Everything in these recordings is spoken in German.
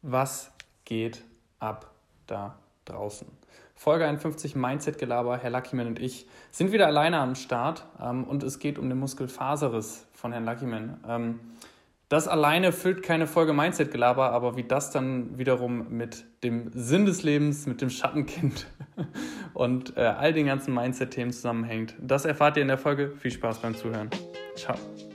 Was geht ab da draußen? Folge 51 Mindset-Gelaber. Herr Luckyman und ich sind wieder alleine am Start und es geht um den Muskelfaserriss von Herrn Luckyman. Das alleine füllt keine Folge Mindset-Gelaber, aber wie das dann wiederum mit dem Sinn des Lebens, mit dem Schattenkind und all den ganzen Mindset-Themen zusammenhängt, das erfahrt ihr in der Folge. Viel Spaß beim Zuhören. Ciao.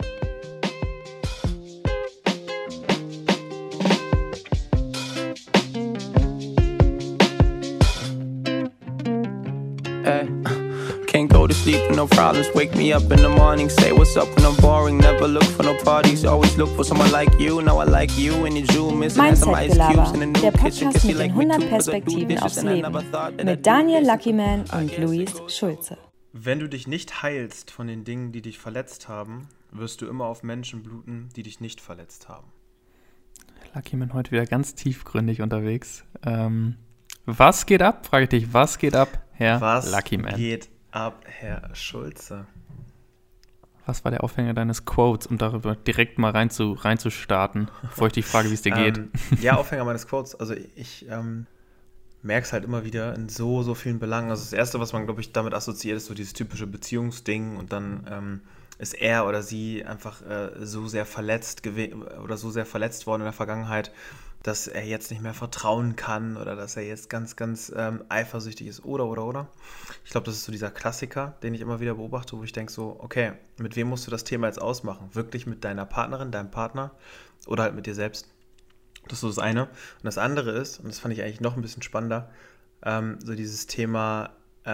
Can't go to sleep with no problems. Wake me up in the morning, say what's up when I'm boring. Never look for no parties, always look for someone like you. Now I like you and your jewel missing and some ice cubes in a new der kitchen. Podcast Guess you mit like den me 100 too, 'cause I do Perspektiven dishes aufs and I Leben never thought that I'd mit do Daniel this. Luckyman und Luis Schulze. Wenn du dich nicht heilst von den Dingen, die dich verletzt haben, wirst du immer auf Menschen bluten, die dich nicht verletzt haben. Luckyman heute wieder ganz tiefgründig unterwegs. Was geht ab? Frage ich dich, was geht ab, Herr Luckyman? Was geht ab, Herr Schulze? Was war der Aufhänger deines Quotes, um darüber direkt mal reinzustarten, bevor ich dich frage, wie es dir geht? Ja, Aufhänger meines Quotes. Also ich merke es halt immer wieder in so vielen Belangen. Also das Erste, was man, glaube ich, damit assoziiert, ist so dieses typische Beziehungsding und dann ist er oder sie einfach so sehr verletzt oder so sehr verletzt worden in der Vergangenheit, dass er jetzt nicht mehr vertrauen kann oder dass er jetzt ganz eifersüchtig ist oder. Ich glaube, das ist so dieser Klassiker, den ich immer wieder beobachte, wo ich denke so, okay, mit wem musst du das Thema jetzt ausmachen? Wirklich mit deiner Partnerin, deinem Partner oder halt mit dir selbst? Das ist so das eine. Und das andere ist, und das fand ich eigentlich noch ein bisschen spannender, so dieses Thema,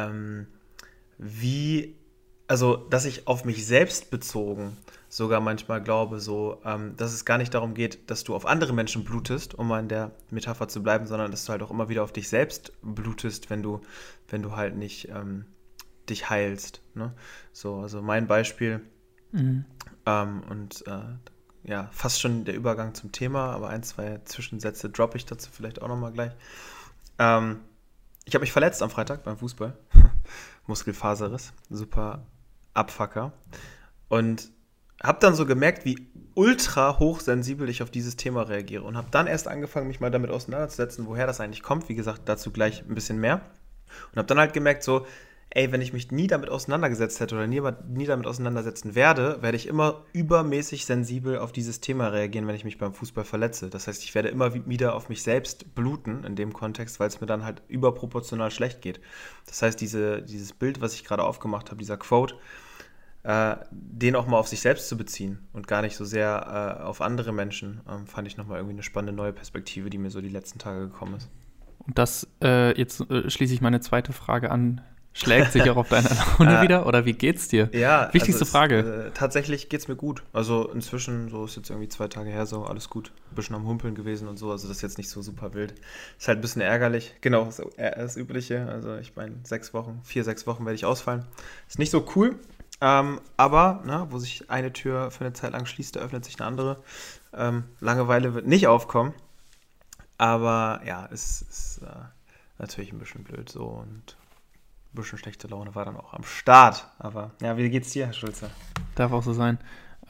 dass ich auf mich selbst bezogen sogar manchmal glaube, so, dass es gar nicht darum geht, dass du auf andere Menschen blutest, um mal in der Metapher zu bleiben, sondern dass du halt auch immer wieder auf dich selbst blutest, wenn du halt nicht dich heilst. Ne? So, also mein Beispiel ja, fast schon der Übergang zum Thema, aber 1, 2 Zwischensätze droppe ich dazu vielleicht auch nochmal gleich. Ich habe mich verletzt am Freitag beim Fußball. Muskelfaserriss, super Abfucker. Und habe dann so gemerkt, wie ultra hochsensibel ich auf dieses Thema reagiere und habe dann erst angefangen, mich mal damit auseinanderzusetzen, woher das eigentlich kommt. Wie gesagt, dazu gleich ein bisschen mehr. Und habe dann halt gemerkt, so, ey, wenn ich mich nie damit auseinandergesetzt hätte oder nie damit auseinandersetzen werde ich immer übermäßig sensibel auf dieses Thema reagieren, wenn ich mich beim Fußball verletze. Das heißt, ich werde immer wieder auf mich selbst bluten in dem Kontext, weil es mir dann halt überproportional schlecht geht. Das heißt, dieses Bild, was ich gerade aufgemacht habe, dieser Quote, den auch mal auf sich selbst zu beziehen und gar nicht so sehr auf andere Menschen, fand ich nochmal irgendwie eine spannende neue Perspektive, die mir so die letzten Tage gekommen ist. Und das, jetzt schließe ich meine zweite Frage an. Schlägt sich auch auf deine Laune wieder? Oder wie geht's dir? Ja, wichtigste Frage. Tatsächlich geht's mir gut. Also inzwischen, so ist jetzt irgendwie 2 Tage her, so alles gut. Ein bisschen am Humpeln gewesen und so. Also das ist jetzt nicht so super wild. Ist halt ein bisschen ärgerlich. Genau, so das Übliche. Also ich meine, 6 Wochen werde ich ausfallen. Ist nicht so cool. Aber, wo sich eine Tür für eine Zeit lang schließt, da öffnet sich eine andere. Langeweile wird nicht aufkommen. Aber ja, es ist natürlich ein bisschen blöd so und ein bisschen schlechte Laune war dann auch am Start. Aber ja, wie geht's dir, Herr Schulze? Darf auch so sein.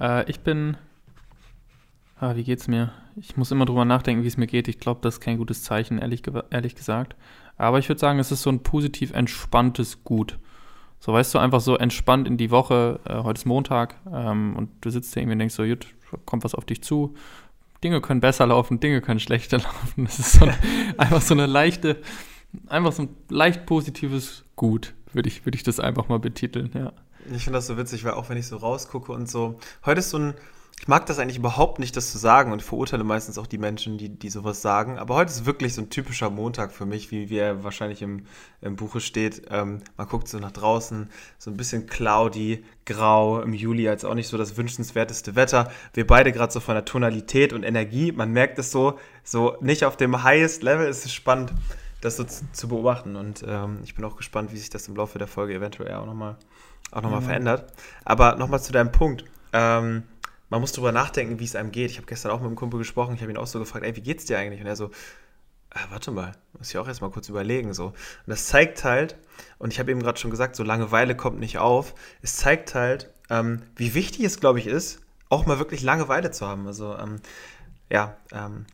Wie geht's mir? Ich muss immer drüber nachdenken, wie es mir geht. Ich glaube, das ist kein gutes Zeichen, ehrlich gesagt. Aber ich würde sagen, es ist so ein positiv entspanntes Gut. So, weißt du, einfach so entspannt in die Woche. Heute ist Montag und du sitzt da irgendwie und denkst so, gut, kommt was auf dich zu. Dinge können besser laufen, Dinge können schlechter laufen. Das ist einfach so ein leicht positives Gut, würde ich das einfach mal betiteln, ja. Ich finde das so witzig, weil auch wenn ich so rausgucke und so, heute ist ich mag das eigentlich überhaupt nicht, das zu sagen und verurteile meistens auch die Menschen, die sowas sagen, aber heute ist wirklich so ein typischer Montag für mich, wie er wahrscheinlich im Buche steht. Man guckt so nach draußen, so ein bisschen cloudy, grau, im Juli jetzt auch nicht so das wünschenswerteste Wetter. Wir beide gerade so von der Tonalität und Energie, man merkt es so nicht auf dem highest Level, es ist spannend, das so zu beobachten und ich bin auch gespannt, wie sich das im Laufe der Folge eventuell auch nochmal verändert. Aber nochmal zu deinem Punkt. Man muss drüber nachdenken, wie es einem geht. Ich habe gestern auch mit einem Kumpel gesprochen, ich habe ihn auch so gefragt, ey, wie geht's dir eigentlich? Und er so, warte mal, muss ich auch erstmal kurz überlegen. So. Und das zeigt halt, und ich habe eben gerade schon gesagt, so Langeweile kommt nicht auf, es zeigt halt, wie wichtig es, glaube ich, ist, auch mal wirklich Langeweile zu haben. Also,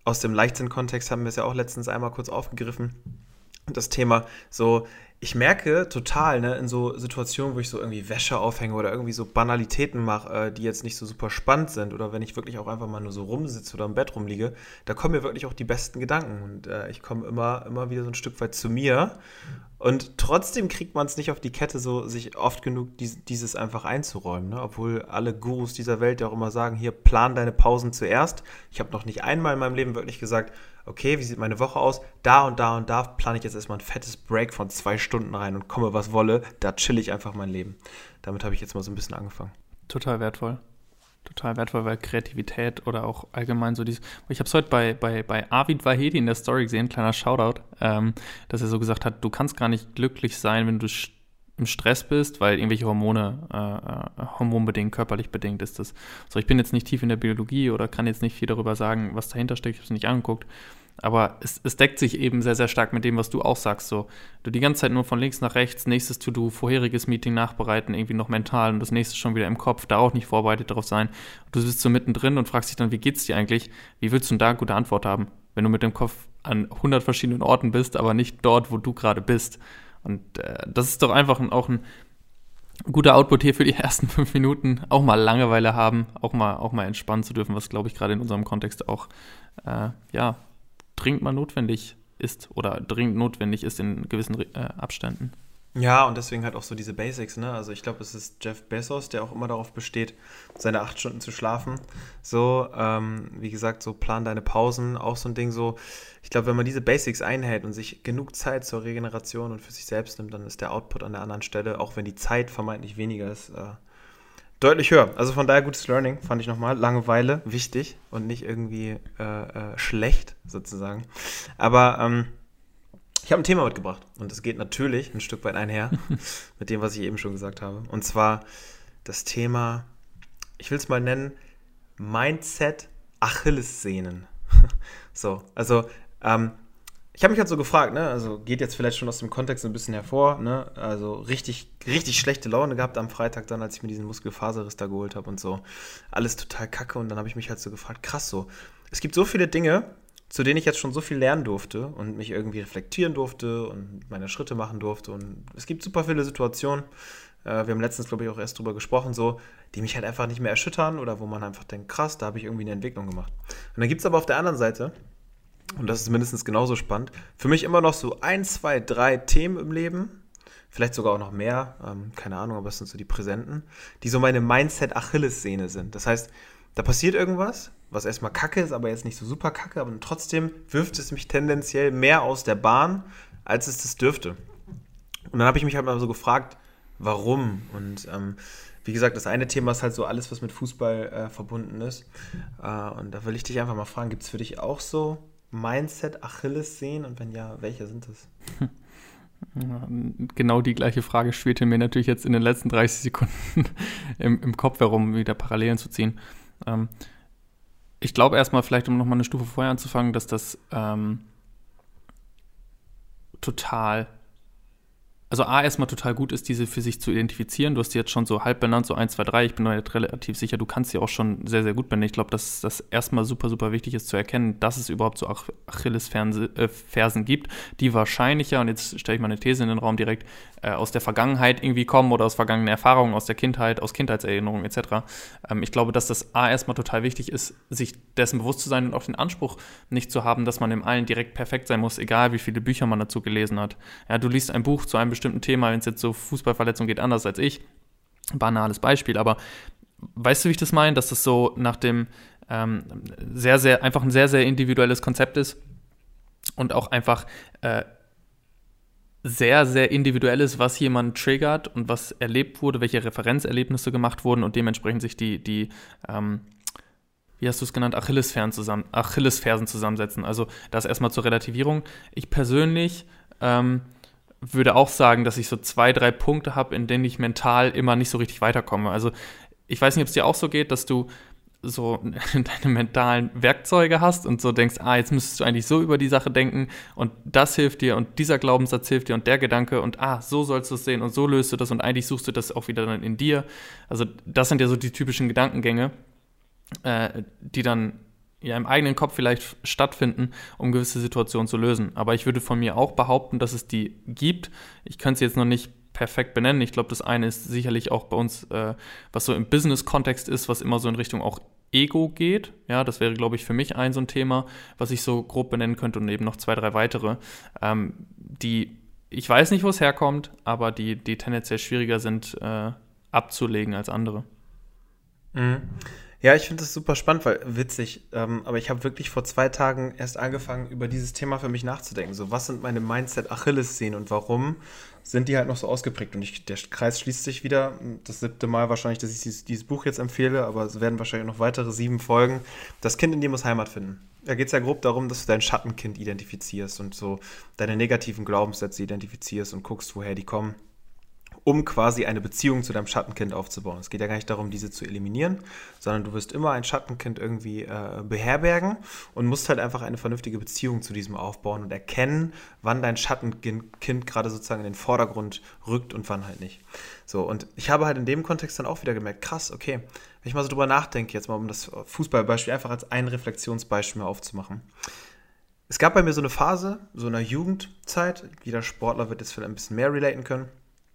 aus dem Leichtsinn-Kontext haben wir es ja auch letztens einmal kurz aufgegriffen. Das Thema so, ich merke total, ne, in so Situationen, wo ich so irgendwie Wäsche aufhänge oder irgendwie so Banalitäten mache, die jetzt nicht so super spannend sind oder wenn ich wirklich auch einfach mal nur so rumsitze oder im Bett rumliege, da kommen mir wirklich auch die besten Gedanken und ich komme immer wieder so ein Stück weit zu mir und trotzdem kriegt man es nicht auf die Kette, so sich oft genug dieses einfach einzuräumen, ne? Obwohl alle Gurus dieser Welt ja auch immer sagen, hier, plan deine Pausen zuerst. Ich habe noch nicht einmal in meinem Leben wirklich gesagt, okay, wie sieht meine Woche aus? Da und da und da plane ich jetzt erstmal ein fettes Break von 2 Stunden rein und komme, was wolle. Da chill ich einfach mein Leben. Damit habe ich jetzt mal so ein bisschen angefangen. Total wertvoll. Total wertvoll, weil Kreativität oder auch allgemein so dieses. Ich habe es heute bei Arvid Vahedi in der Story gesehen, kleiner Shoutout, dass er so gesagt hat, du kannst gar nicht glücklich sein, wenn du im Stress bist, weil irgendwelche Hormone, hormonbedingt, körperlich bedingt ist das. So, ich bin jetzt nicht tief in der Biologie oder kann jetzt nicht viel darüber sagen, was dahinter steckt, ich habe es nicht angeguckt, aber es deckt sich eben sehr, sehr stark mit dem, was du auch sagst, so, du die ganze Zeit nur von links nach rechts, nächstes To-Do, vorheriges Meeting nachbereiten, irgendwie noch mental und das nächste schon wieder im Kopf, da auch nicht vorbereitet darauf sein. Du bist so mittendrin und fragst dich dann, wie geht's dir eigentlich? Wie willst du denn da eine gute Antwort haben, wenn du mit dem Kopf an 100 verschiedenen Orten bist, aber nicht dort, wo du gerade bist? Und das ist doch einfach auch ein guter Output hier für die ersten 5 Minuten. Auch mal Langeweile haben, auch mal entspannen zu dürfen, was, glaube ich, gerade in unserem Kontext auch dringend mal notwendig ist oder dringend notwendig ist in gewissen Abständen. Ja, und deswegen halt auch so diese Basics, ne? Also ich glaube, es ist Jeff Bezos, der auch immer darauf besteht, seine 8 Stunden zu schlafen. So, wie gesagt, so plan deine Pausen, auch so ein Ding so. Ich glaube, wenn man diese Basics einhält und sich genug Zeit zur Regeneration und für sich selbst nimmt, dann ist der Output an der anderen Stelle, auch wenn die Zeit vermeintlich weniger ist, deutlich höher. Also von daher gutes Learning, fand ich nochmal. Langeweile, wichtig und nicht irgendwie schlecht sozusagen. Aber ich habe ein Thema mitgebracht und es geht natürlich ein Stück weit einher mit dem, was ich eben schon gesagt habe. Und zwar das Thema, ich will es mal nennen, Mindset Achillessehnen. So, also ich habe mich halt so gefragt, ne, also geht jetzt vielleicht schon aus dem Kontext ein bisschen hervor, ne, also richtig schlechte Laune gehabt am Freitag dann, als ich mir diesen Muskelfaserriss da geholt habe und so, alles total kacke und dann habe ich mich halt so gefragt, krass so, es gibt so viele Dinge, zu denen ich jetzt schon so viel lernen durfte und mich irgendwie reflektieren durfte und meine Schritte machen durfte und es gibt super viele Situationen, wir haben letztens, glaube ich, auch erst drüber gesprochen, so, die mich halt einfach nicht mehr erschüttern oder wo man einfach denkt, krass, da habe ich irgendwie eine Entwicklung gemacht. Und dann gibt es aber auf der anderen Seite, und das ist mindestens genauso spannend, für mich immer noch so 1, 2, 3 Themen im Leben, vielleicht sogar auch noch mehr, keine Ahnung, aber es sind so die präsenten, die so meine Mindset-Achillessehne sind. Das heißt, da passiert irgendwas, was erstmal kacke ist, aber jetzt nicht so super kacke, aber trotzdem wirft es mich tendenziell mehr aus der Bahn, als es das dürfte. Und dann habe ich mich halt mal so gefragt, warum? Und wie gesagt, das eine Thema ist halt so alles, was mit Fußball verbunden ist. Und da will ich dich einfach mal fragen, gibt es für dich auch so Mindset, Achillessehnen und wenn ja, welche sind das? Ja, genau die gleiche Frage spielte mir natürlich jetzt in den letzten 30 Sekunden im Kopf herum, wieder Parallelen zu ziehen. Ich glaube erstmal, vielleicht um nochmal eine Stufe vorher anzufangen, dass das erstmal total gut ist, diese für sich zu identifizieren. Du hast die jetzt schon so halb benannt, so 1, 2, 3. Ich bin mir relativ sicher, du kannst sie auch schon sehr, sehr gut benennen. Ich glaube, dass das erstmal super, super wichtig ist zu erkennen, dass es überhaupt so Achillesfersen gibt, die wahrscheinlich ja, und jetzt stelle ich mal eine These in den Raum direkt, aus der Vergangenheit irgendwie kommen oder aus vergangenen Erfahrungen, aus der Kindheit, aus Kindheitserinnerungen etc. Ich glaube, dass das erstmal total wichtig ist, sich dessen bewusst zu sein und auch den Anspruch nicht zu haben, dass man im Allen direkt perfekt sein muss, egal wie viele Bücher man dazu gelesen hat. Ja, du liest ein Buch zu einem bestimmten Thema, wenn es jetzt so Fußballverletzung geht, anders als ich. Banales Beispiel, aber weißt du, wie ich das meine? Dass das so nach dem sehr, sehr, einfach ein sehr, sehr individuelles Konzept ist und auch einfach sehr, sehr individuell ist, was jemand triggert und was erlebt wurde, welche Referenzerlebnisse gemacht wurden und dementsprechend sich die wie hast du es genannt, Achillesfersen zusammensetzen. Also das erstmal zur Relativierung. Ich persönlich würde auch sagen, dass ich so 2, 3 Punkte habe, in denen ich mental immer nicht so richtig weiterkomme. Also ich weiß nicht, ob es dir auch so geht, dass du so deine mentalen Werkzeuge hast und so denkst, jetzt müsstest du eigentlich so über die Sache denken und das hilft dir und dieser Glaubenssatz hilft dir und der Gedanke und so sollst du es sehen und so löst du das und eigentlich suchst du das auch wieder dann in dir. Also das sind ja so die typischen Gedankengänge, die dann ja im eigenen Kopf vielleicht stattfinden, um gewisse Situationen zu lösen. Aber ich würde von mir auch behaupten, dass es die gibt. Ich könnte sie jetzt noch nicht perfekt benennen. Ich glaube, das eine ist sicherlich auch bei uns, was so im Business-Kontext ist, was immer so in Richtung auch Ego geht. Ja, das wäre, glaube ich, für mich so ein Thema, was ich so grob benennen könnte und eben noch 2, 3 weitere, die, ich weiß nicht, wo es herkommt, aber die tendenziell schwieriger sind abzulegen als andere. Mhm. Ja, ich finde das super spannend, weil witzig, aber ich habe wirklich vor 2 Tagen erst angefangen, über dieses Thema für mich nachzudenken. So, was sind meine Mindset-Achillessehnen und warum sind die halt noch so ausgeprägt? Und der Kreis schließt sich wieder. Das 7. Mal wahrscheinlich, dass ich dieses Buch jetzt empfehle, aber es werden wahrscheinlich noch weitere 7 Folgen. Das Kind in dir muss Heimat finden. Da geht es ja grob darum, dass du dein Schattenkind identifizierst und so deine negativen Glaubenssätze identifizierst und guckst, woher die kommen, um quasi eine Beziehung zu deinem Schattenkind aufzubauen. Es geht ja gar nicht darum, diese zu eliminieren, sondern du wirst immer ein Schattenkind irgendwie beherbergen und musst halt einfach eine vernünftige Beziehung zu diesem aufbauen und erkennen, wann dein Schattenkind gerade sozusagen in den Vordergrund rückt und wann halt nicht. So, und ich habe halt in dem Kontext dann auch wieder gemerkt, krass, okay, wenn ich mal so drüber nachdenke, jetzt mal um das Fußballbeispiel einfach als ein Reflexionsbeispiel mal aufzumachen. Es gab bei mir so eine Phase, so in der Jugendzeit, jeder Sportler wird jetzt vielleicht ein bisschen mehr relaten können.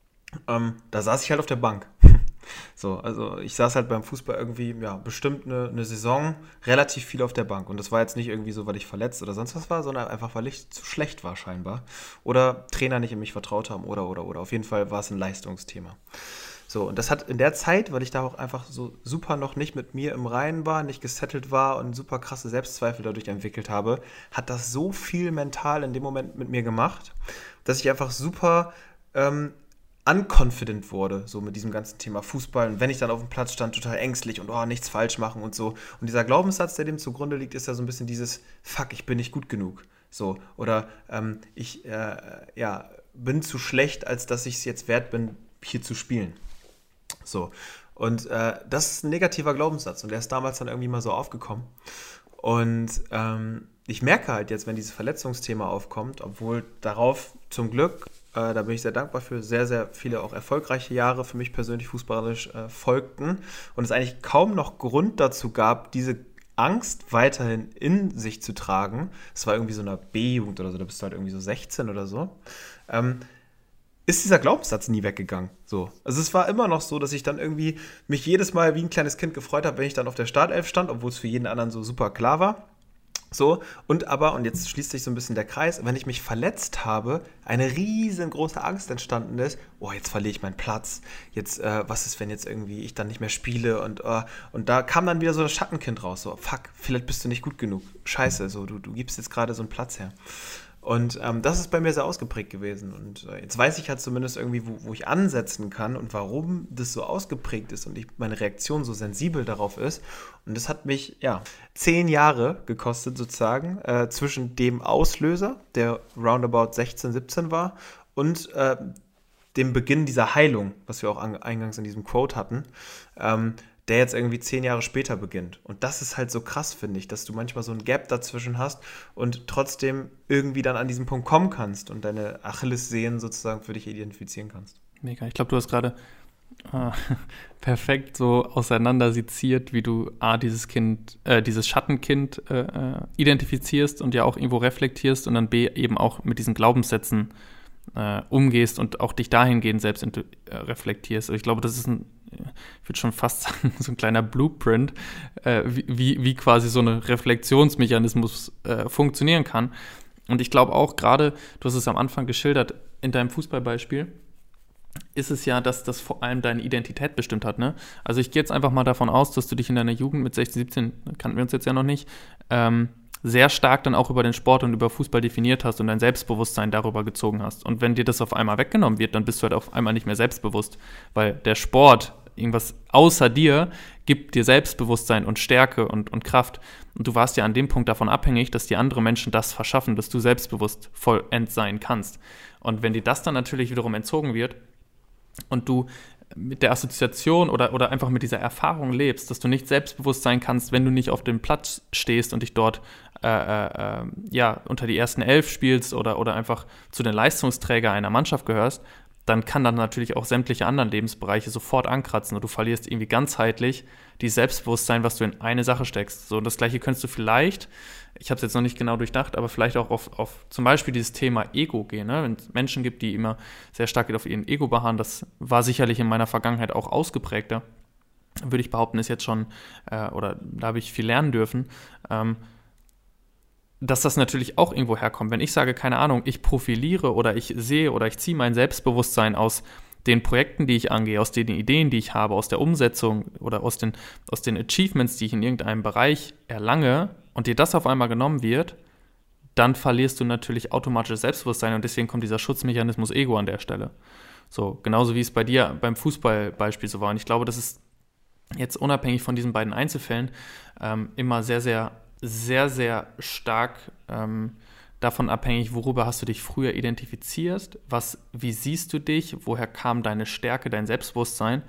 Da saß ich halt auf der Bank. So, also ich saß halt beim Fußball irgendwie, ja, bestimmt eine Saison relativ viel auf der Bank. Und das war jetzt nicht irgendwie so, weil ich verletzt oder sonst was war, sondern einfach, weil ich zu schlecht war scheinbar. Oder Trainer nicht in mich vertraut haben oder. Auf jeden Fall war es ein Leistungsthema. So, und das hat in der Zeit, weil ich da auch einfach so super noch nicht mit mir im Reinen war, nicht gesettelt war und super krasse Selbstzweifel dadurch entwickelt habe, hat das so viel mental in dem Moment mit mir gemacht, dass ich einfach super unconfident wurde, so mit diesem ganzen Thema Fußball. Und wenn ich dann auf dem Platz stand, total ängstlich und nichts falsch machen und so. Und dieser Glaubenssatz, der dem zugrunde liegt, ist ja so ein bisschen dieses Fuck, ich bin nicht gut genug. So, oder ich bin zu schlecht, als dass ich es jetzt wert bin, hier zu spielen. So, und das ist ein negativer Glaubenssatz und der ist damals dann irgendwie mal so aufgekommen. Und ich merke halt jetzt, wenn dieses Verletzungsthema aufkommt, obwohl darauf zum Glück, da bin ich sehr dankbar für, sehr, sehr viele auch erfolgreiche Jahre für mich persönlich fußballerisch folgten und es eigentlich kaum noch Grund dazu gab, diese Angst weiterhin in sich zu tragen. Es war irgendwie so eine B-Jugend oder so, da bist du halt irgendwie so 16 oder so. Ist dieser Glaubenssatz nie weggegangen. So. Also es war immer noch so, dass ich dann irgendwie mich jedes Mal wie ein kleines Kind gefreut habe, wenn ich dann auf der Startelf stand, obwohl es für jeden anderen so super klar war. So, und jetzt schließt sich so ein bisschen der Kreis, wenn ich mich verletzt habe, eine riesengroße Angst entstanden ist, jetzt verliere ich meinen Platz, jetzt, was ist, wenn jetzt irgendwie ich dann nicht mehr spiele und da kam dann wieder so das Schattenkind raus, so, fuck, vielleicht bist du nicht gut genug, scheiße, so, du gibst jetzt gerade so einen Platz her. Und das ist bei mir sehr ausgeprägt gewesen. Und jetzt weiß ich halt zumindest irgendwie, wo ich ansetzen kann und warum das so ausgeprägt ist und meine Reaktion so sensibel darauf ist. Und das hat mich, 10 Jahre gekostet sozusagen, zwischen dem Auslöser, der roundabout 16, 17 war, und dem Beginn dieser Heilung, was wir auch eingangs in diesem Quote hatten, der jetzt irgendwie 10 Jahre später beginnt. Und das ist halt so krass, finde ich, dass du manchmal so ein Gap dazwischen hast und trotzdem irgendwie dann an diesen Punkt kommen kannst und deine Achillessehnen sozusagen für dich identifizieren kannst. Mega. Ich glaube, du hast gerade perfekt so auseinander seziert, wie du dieses Schattenkind identifizierst und ja auch irgendwo reflektierst und dann B eben auch mit diesen Glaubenssätzen umgehst und auch dich dahingehend selbst reflektierst. Ich glaube, das ist ich würde schon fast sagen, so ein kleiner Blueprint, wie quasi so ein Reflexionsmechanismus funktionieren kann. Und ich glaube auch gerade, du hast es am Anfang geschildert, in deinem Fußballbeispiel, ist es ja, dass das vor allem deine Identität bestimmt hat. Ne? Also ich gehe jetzt einfach mal davon aus, dass du dich in deiner Jugend mit 16, 17, kannten wir uns jetzt ja noch nicht, sehr stark dann auch über den Sport und über Fußball definiert hast und dein Selbstbewusstsein darüber gezogen hast. Und wenn dir das auf einmal weggenommen wird, dann bist du halt auf einmal nicht mehr selbstbewusst, weil der Sport, irgendwas außer dir, gibt dir Selbstbewusstsein und Stärke und Kraft. Und du warst ja an dem Punkt davon abhängig, dass dir andere Menschen das verschaffen, dass du selbstbewusst vollends sein kannst. Und wenn dir das dann natürlich wiederum entzogen wird und du mit der Assoziation oder einfach mit dieser Erfahrung lebst, dass du nicht selbstbewusst sein kannst, wenn du nicht auf dem Platz stehst und dich dort unter die ersten 11 spielst oder einfach zu den Leistungsträgern einer Mannschaft gehörst, dann kann dann natürlich auch sämtliche anderen Lebensbereiche sofort ankratzen und du verlierst irgendwie ganzheitlich dieses Selbstbewusstsein, was du in eine Sache steckst. So, und das Gleiche könntest du vielleicht, ich habe es jetzt noch nicht genau durchdacht, aber vielleicht auch auf zum Beispiel dieses Thema Ego gehen. Ne? Wenn es Menschen gibt, die immer sehr stark auf ihren Ego beharren, das war sicherlich in meiner Vergangenheit auch ausgeprägter, würde ich behaupten, ist jetzt schon, oder da habe ich viel lernen dürfen, dass das natürlich auch irgendwo herkommt. Wenn ich sage, keine Ahnung, ich profiliere oder ich sehe oder ich ziehe mein Selbstbewusstsein aus den Projekten, die ich angehe, aus den Ideen, die ich habe, aus der Umsetzung oder aus den Achievements, die ich in irgendeinem Bereich erlange und dir das auf einmal genommen wird, dann verlierst du natürlich automatisch das Selbstbewusstsein und deswegen kommt dieser Schutzmechanismus Ego an der Stelle. So, genauso wie es bei dir beim Fußballbeispiel so war. Und ich glaube, das ist jetzt unabhängig von diesen beiden Einzelfällen immer sehr, sehr, sehr, sehr stark davon abhängig, worüber hast du dich früher identifiziert, wie siehst du dich, woher kam deine Stärke, dein Selbstbewusstsein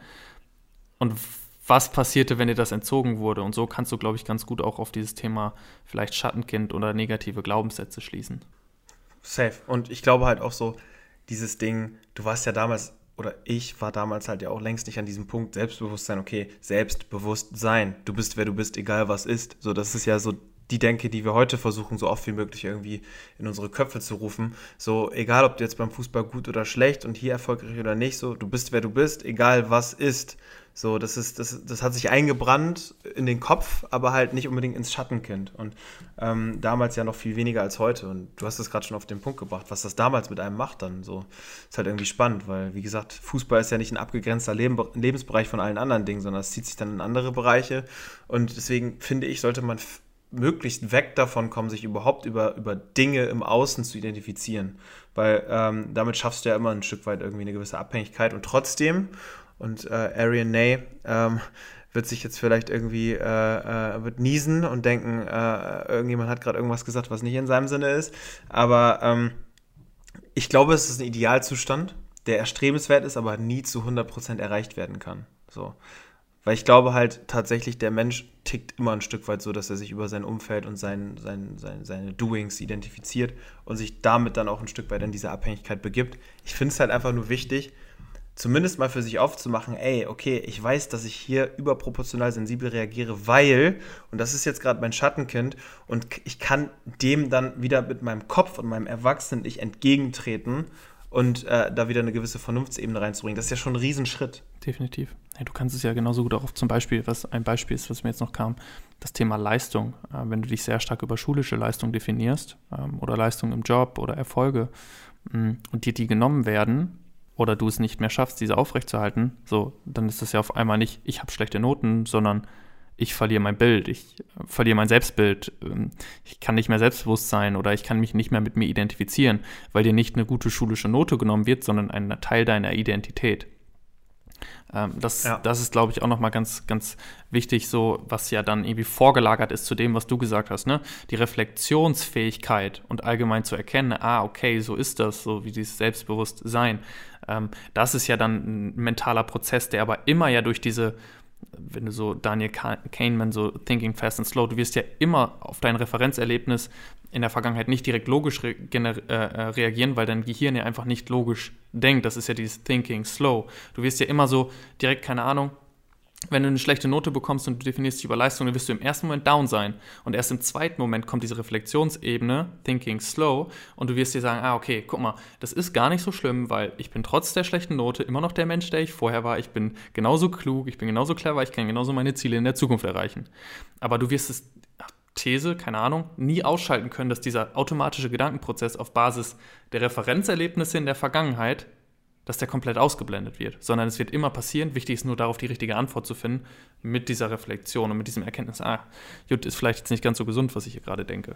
und was passierte, wenn dir das entzogen wurde. Und so kannst du, glaube ich, ganz gut auch auf dieses Thema vielleicht Schattenkind oder negative Glaubenssätze schließen. Safe. Und ich glaube halt auch so, dieses Ding, du warst ja damals, oder ich war damals halt ja auch längst nicht an diesem Punkt, Selbstbewusstsein, okay, Selbstbewusstsein, du bist, wer du bist, egal was ist. So, das ist ja so die Denke, die wir heute versuchen, so oft wie möglich irgendwie in unsere Köpfe zu rufen. So, egal ob du jetzt beim Fußball gut oder schlecht und hier erfolgreich oder nicht, so, du bist, wer du bist, egal was ist. So, das hat sich eingebrannt in den Kopf, aber halt nicht unbedingt ins Schattenkind. Und damals ja noch viel weniger als heute. Und du hast es gerade schon auf den Punkt gebracht, was das damals mit einem macht dann. So, ist halt irgendwie spannend, weil, wie gesagt, Fußball ist ja nicht ein abgegrenzter Lebensbereich von allen anderen Dingen, sondern es zieht sich dann in andere Bereiche. Und deswegen finde ich, sollte man möglichst weg davon kommen, sich überhaupt über Dinge im Außen zu identifizieren. Weil damit schaffst du ja immer ein Stück weit irgendwie eine gewisse Abhängigkeit. Und trotzdem, und Arian Ney wird sich jetzt vielleicht irgendwie wird niesen und denken, irgendjemand hat gerade irgendwas gesagt, was nicht in seinem Sinne ist. Aber ich glaube, es ist ein Idealzustand, der erstrebenswert ist, aber nie zu 100% erreicht werden kann. So. Weil ich glaube halt tatsächlich, der Mensch tickt immer ein Stück weit so, dass er sich über sein Umfeld und seine Doings identifiziert und sich damit dann auch ein Stück weit in diese Abhängigkeit begibt. Ich finde es halt einfach nur wichtig, zumindest mal für sich aufzumachen, ey, okay, ich weiß, dass ich hier überproportional sensibel reagiere, weil, und das ist jetzt gerade mein Schattenkind, und ich kann dem dann wieder mit meinem Kopf und meinem Erwachsenen-Ich entgegentreten und da wieder eine gewisse Vernunftsebene reinzubringen. Das ist ja schon ein Riesenschritt. Definitiv. Ja, du kannst es ja genauso gut auch zum Beispiel, ein Beispiel ist, was mir jetzt noch kam, das Thema Leistung. Wenn du dich sehr stark über schulische Leistung definierst oder Leistung im Job oder Erfolge und dir die genommen werden oder du es nicht mehr schaffst, diese aufrechtzuerhalten, so, dann ist das ja auf einmal nicht, ich habe schlechte Noten, sondern ich verliere mein Bild, ich verliere mein Selbstbild, ich kann nicht mehr selbstbewusst sein oder ich kann mich nicht mehr mit mir identifizieren, weil dir nicht eine gute schulische Note genommen wird, sondern ein Teil deiner Identität. Das ist, glaube ich, auch nochmal ganz, ganz wichtig, so was ja dann irgendwie vorgelagert ist zu dem, was du gesagt hast, ne? Die Reflexionsfähigkeit und allgemein zu erkennen, okay, so ist das, so wie dieses Selbstbewusstsein. Das ist ja dann ein mentaler Prozess, der aber immer ja durch diese, wenn du so Daniel Kahneman, so Thinking Fast and Slow, du wirst ja immer auf dein Referenzerlebnis in der Vergangenheit nicht direkt logisch reagieren, weil dein Gehirn ja einfach nicht logisch denkt. Das ist ja dieses Thinking Slow. Du wirst ja immer so direkt, keine Ahnung, wenn du eine schlechte Note bekommst und du definierst dich über Leistung, dann wirst du im ersten Moment down sein. Und erst im zweiten Moment kommt diese Reflexionsebene, Thinking Slow, und du wirst dir sagen, okay, guck mal, das ist gar nicht so schlimm, weil ich bin trotz der schlechten Note immer noch der Mensch, der ich vorher war. Ich bin genauso klug, ich bin genauso clever, ich kann genauso meine Ziele in der Zukunft erreichen. Aber du wirst es, These, keine Ahnung, nie ausschalten können, dass dieser automatische Gedankenprozess auf Basis der Referenzerlebnisse in der Vergangenheit, dass der komplett ausgeblendet wird, sondern es wird immer passieren. Wichtig ist nur darauf, die richtige Antwort zu finden mit dieser Reflexion und mit diesem Erkenntnis, gut, ist vielleicht jetzt nicht ganz so gesund, was ich hier gerade denke.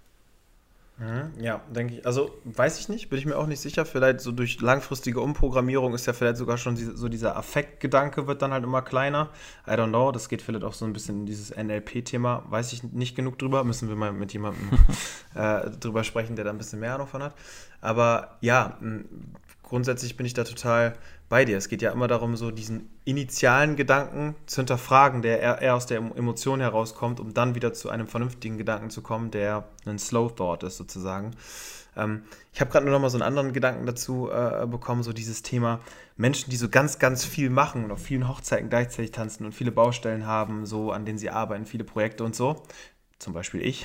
Ja, denke ich. Also, weiß ich nicht, bin ich mir auch nicht sicher. Vielleicht so durch langfristige Umprogrammierung ist ja vielleicht sogar schon so dieser Affektgedanke wird dann halt immer kleiner. I don't know, das geht vielleicht auch so ein bisschen in dieses NLP-Thema. Weiß ich nicht genug drüber. Müssen wir mal mit jemandem drüber sprechen, der da ein bisschen mehr Ahnung von hat. Aber ja, grundsätzlich bin ich da total bei dir. Es geht ja immer darum, so diesen initialen Gedanken zu hinterfragen, der eher aus der Emotion herauskommt, um dann wieder zu einem vernünftigen Gedanken zu kommen, der ein Slow Thought ist sozusagen. Ich habe gerade nur noch mal so einen anderen Gedanken dazu bekommen, so dieses Thema Menschen, die so ganz, ganz viel machen und auf vielen Hochzeiten gleichzeitig tanzen und viele Baustellen haben, so an denen sie arbeiten, viele Projekte und so, zum Beispiel ich,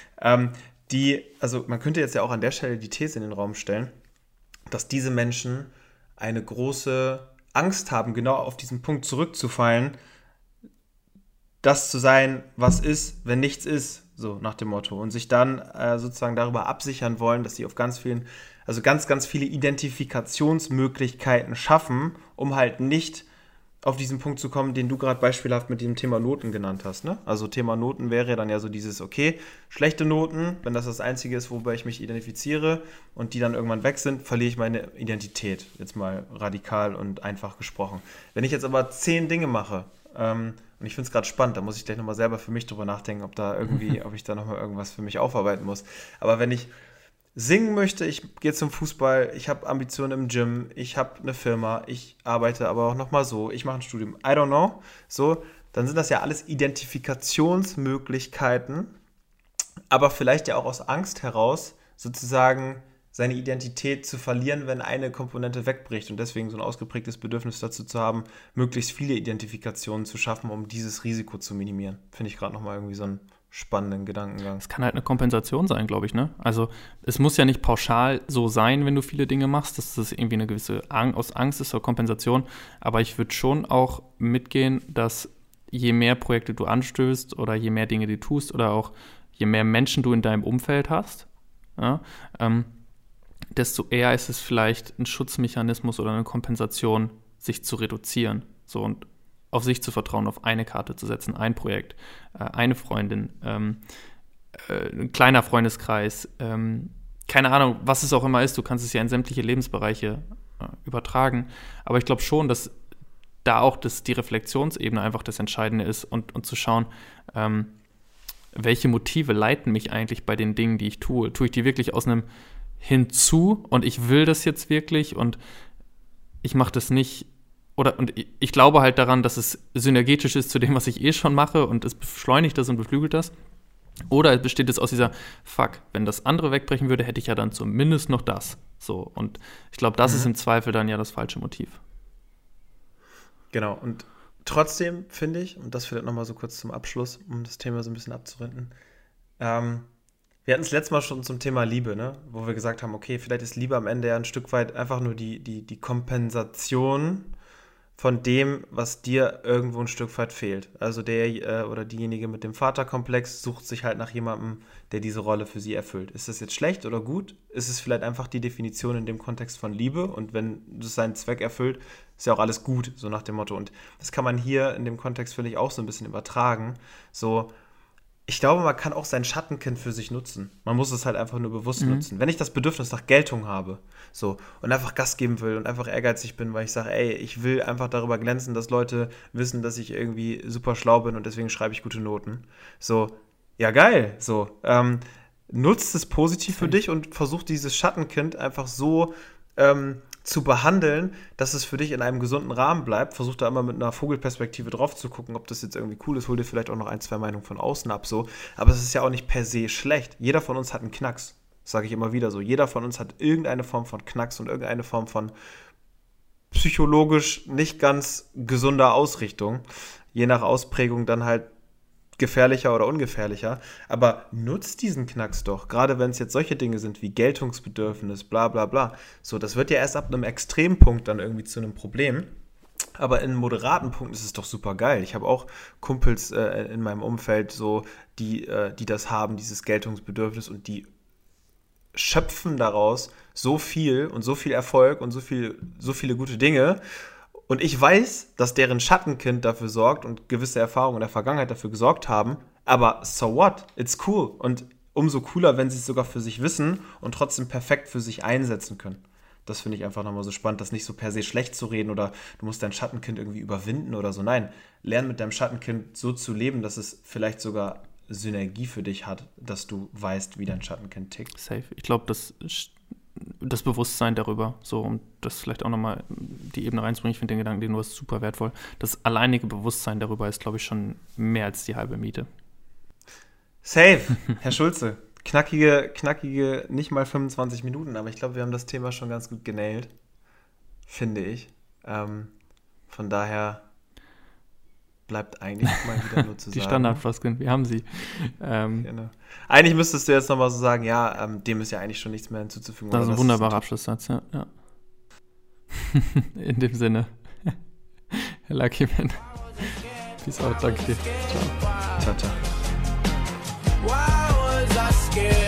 also man könnte jetzt ja auch an der Stelle die These in den Raum stellen, dass diese Menschen eine große Angst haben, genau auf diesen Punkt zurückzufallen, das zu sein, was ist, wenn nichts ist, so nach dem Motto. Und sich dann sozusagen darüber absichern wollen, dass sie auf ganz vielen, also ganz, ganz viele Identifikationsmöglichkeiten schaffen, um halt nicht auf diesen Punkt zu kommen, den du gerade beispielhaft mit dem Thema Noten genannt hast. Ne? Also Thema Noten wäre dann ja so dieses, okay, schlechte Noten, wenn das Einzige ist, wobei ich mich identifiziere und die dann irgendwann weg sind, verliere ich meine Identität. Jetzt mal radikal und einfach gesprochen. Wenn ich jetzt aber 10 Dinge mache, und ich finde es gerade spannend, da muss ich gleich nochmal selber für mich drüber nachdenken, ob ich da nochmal irgendwas für mich aufarbeiten muss. Aber wenn ich singen möchte, ich gehe zum Fußball, ich habe Ambitionen im Gym, ich habe eine Firma, ich arbeite aber auch nochmal so, ich mache ein Studium, I don't know, so, dann sind das ja alles Identifikationsmöglichkeiten, aber vielleicht ja auch aus Angst heraus, sozusagen seine Identität zu verlieren, wenn eine Komponente wegbricht und deswegen so ein ausgeprägtes Bedürfnis dazu zu haben, möglichst viele Identifikationen zu schaffen, um dieses Risiko zu minimieren. Finde ich gerade nochmal irgendwie so einen spannenden Gedankengang. Es kann halt eine Kompensation sein, glaube ich, ne? Also es muss ja nicht pauschal so sein, wenn du viele Dinge machst, dass das irgendwie eine gewisse aus Angst ist oder Kompensation, aber ich würde schon auch mitgehen, dass je mehr Projekte du anstößt oder je mehr Dinge du tust oder auch je mehr Menschen du in deinem Umfeld hast, ja, desto eher ist es vielleicht ein Schutzmechanismus oder eine Kompensation, sich zu reduzieren, so, und auf sich zu vertrauen, auf eine Karte zu setzen, ein Projekt, eine Freundin, ein kleiner Freundeskreis, keine Ahnung, was es auch immer ist, du kannst es ja in sämtliche Lebensbereiche übertragen, aber ich glaube schon, dass da auch die Reflexionsebene einfach das Entscheidende ist und zu schauen, welche Motive leiten mich eigentlich bei den Dingen, die ich tue. Tue ich die wirklich aus einem Hinzu und ich will das jetzt wirklich und ich mache das nicht, und ich glaube halt daran, dass es synergetisch ist zu dem, was ich schon mache und es beschleunigt das und beflügelt das. Oder besteht es aus dieser, fuck, wenn das andere wegbrechen würde, hätte ich ja dann zumindest noch das. So, und ich glaube, das ist im Zweifel dann ja das falsche Motiv. Genau, und trotzdem finde ich, und das vielleicht nochmal so kurz zum Abschluss, um das Thema so ein bisschen abzurunden, wir hatten es letztes Mal schon zum Thema Liebe, ne? Wo wir gesagt haben, okay, vielleicht ist Liebe am Ende ja ein Stück weit einfach nur die Kompensation von dem, was dir irgendwo ein Stück weit fehlt. Also der oder diejenige mit dem Vaterkomplex sucht sich halt nach jemandem, der diese Rolle für sie erfüllt. Ist das jetzt schlecht oder gut? Ist es vielleicht einfach die Definition in dem Kontext von Liebe? Und wenn das seinen Zweck erfüllt, ist ja auch alles gut, so nach dem Motto. Und das kann man hier in dem Kontext, finde ich, auch so ein bisschen übertragen. So, ich glaube, man kann auch sein Schattenkind für sich nutzen. Man muss es halt einfach nur bewusst nutzen. Wenn ich das Bedürfnis nach Geltung habe, so, und einfach Gas geben will und einfach ehrgeizig bin, weil ich sage, ey, ich will einfach darüber glänzen, dass Leute wissen, dass ich irgendwie super schlau bin und deswegen schreibe ich gute Noten. So, ja geil, so. Nutzt es positiv für dich und versuch dieses Schattenkind einfach so zu behandeln, dass es für dich in einem gesunden Rahmen bleibt. Versuch da immer mit einer Vogelperspektive drauf zu gucken, ob das jetzt irgendwie cool ist. Hol dir vielleicht auch noch 1, 2 Meinungen von außen ab, so. Aber es ist ja auch nicht per se schlecht. Jeder von uns hat einen Knacks. Das sage ich immer wieder so. Jeder von uns hat irgendeine Form von Knacks und irgendeine Form von psychologisch nicht ganz gesunder Ausrichtung. Je nach Ausprägung dann halt gefährlicher oder ungefährlicher, aber nutzt diesen Knacks doch, gerade wenn es jetzt solche Dinge sind wie Geltungsbedürfnis, bla bla bla. So, das wird ja erst ab einem Extrempunkt dann irgendwie zu einem Problem, aber in moderaten Punkten ist es doch super geil. Ich habe auch Kumpels in meinem Umfeld, so, die das haben, dieses Geltungsbedürfnis, und die schöpfen daraus so viel und so viel Erfolg und so viele gute Dinge. Und ich weiß, dass deren Schattenkind dafür sorgt und gewisse Erfahrungen in der Vergangenheit dafür gesorgt haben, aber so what? It's cool. Und umso cooler, wenn sie es sogar für sich wissen und trotzdem perfekt für sich einsetzen können. Das finde ich einfach nochmal so spannend, das nicht so per se schlecht zu reden oder du musst dein Schattenkind irgendwie überwinden oder so. Nein, lern mit deinem Schattenkind so zu leben, dass es vielleicht sogar Synergie für dich hat, dass du weißt, wie dein Schattenkind tickt. Safe. Ich glaube, das Bewusstsein darüber, so, um das vielleicht auch nochmal die Ebene reinzubringen. Ich finde den Gedanken, den du hast, super wertvoll. Das alleinige Bewusstsein darüber ist, glaube ich, schon mehr als die halbe Miete. Safe, Herr Schulze. Knackige, nicht mal 25 Minuten, aber ich glaube, wir haben das Thema schon ganz gut genailt, finde ich. Von daher bleibt eigentlich mal wieder nur zu Die sagen. Standardfloskeln, wir haben sie. Genau. Eigentlich müsstest du jetzt nochmal so sagen, ja, dem ist ja eigentlich schon nichts mehr hinzuzufügen. Das ist ein wunderbarer Abschlusssatz, ja. In dem Sinne, Herr Luckyman, peace out, danke dir. Ciao. Ciao. Why was I scared?